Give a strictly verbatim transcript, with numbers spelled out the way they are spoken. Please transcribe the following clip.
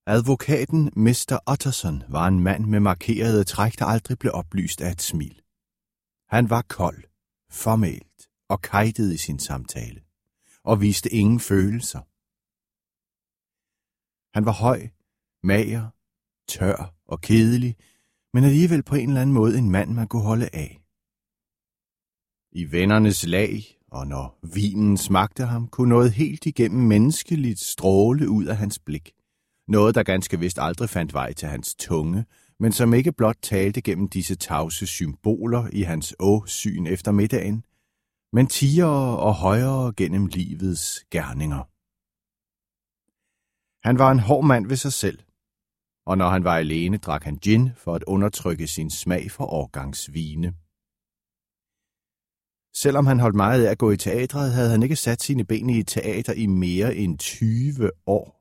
Advokaten mister Utterson var en mand med markerede træk, der aldrig blev oplyst af et smil. Han var kold, formelt og kejtet i sin samtale, og viste ingen følelser. Han var høj, mager, tør og kedelig, men alligevel på en eller anden måde en mand, man kunne holde af. I vennernes lag, og når vinen smagte ham, kunne noget helt igennem menneskeligt stråle ud af hans blik. Noget, der ganske vist aldrig fandt vej til hans tunge, men som ikke blot talte gennem disse tavse symboler i hans åsyn efter middagen, men tiere og højere gennem livets gerninger. Han var en hård mand ved sig selv, og når han var alene, drak han gin for at undertrykke sin smag for årgangsvine. Selvom han holdt meget af at gå i teatret, havde han ikke sat sine ben i et teater i mere end tyve år.